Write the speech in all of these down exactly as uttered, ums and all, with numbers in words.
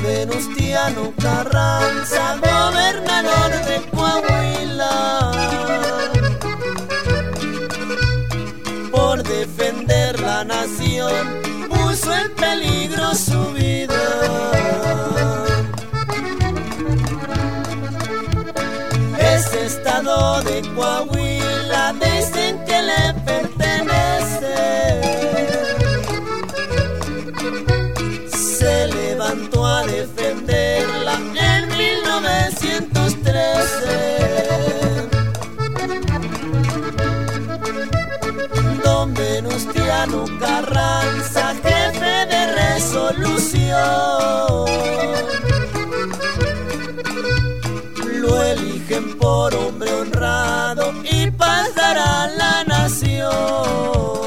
Venustiano Carranza, gobernador de Coahuila, por defender la nación puso en peligro su vida. Ese estado de Coahuila dicen que le pertenece. Se levantó a defenderla en mil novecientos trece. Don Venustiano Carranza, jefe de resolución, lo eligen por hombre honrado y paz dará a la nación.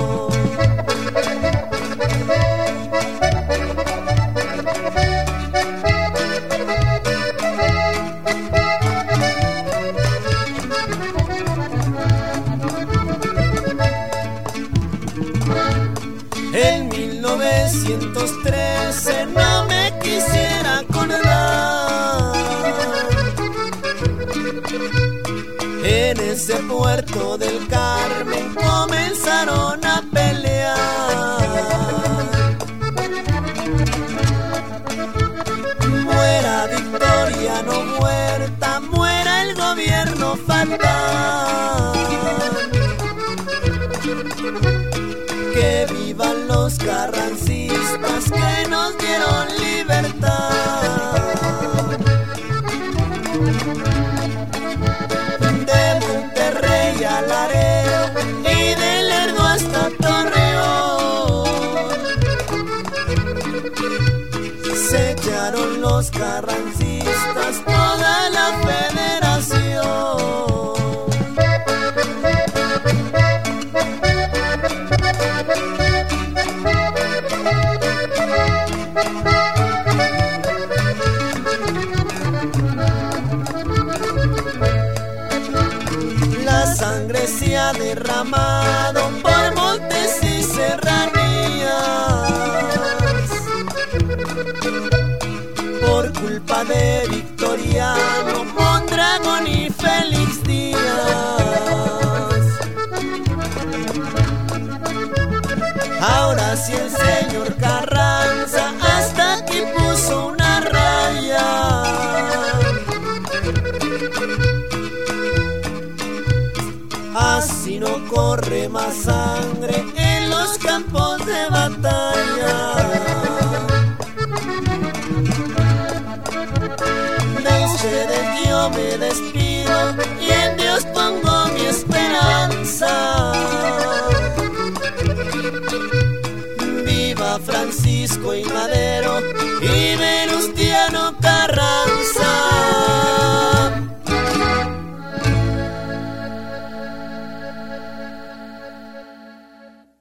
En mil novecientos trece no me quisiera acordar, en ese puerto del Carmen comenzaron a pelear. Muera Victoriano Huerta, muera el gobierno fatal. Que vivan los carrancistas que nos dieron libertad. De Monterrey a Laredo y de Lerdo hasta Torreón, se echaron los carrancistas toda la federación. La sangre se ha derramado por montes y serranías, por culpa de Victoriano, Mondragón y Félix Díaz. Ahora sí el señor Carranza hasta aquí puso una raya. Así no corre más sangre en los campos de batalla. De ustedes yo me despido y en Dios pongo mi esperanza. Viva Francisco y Madero,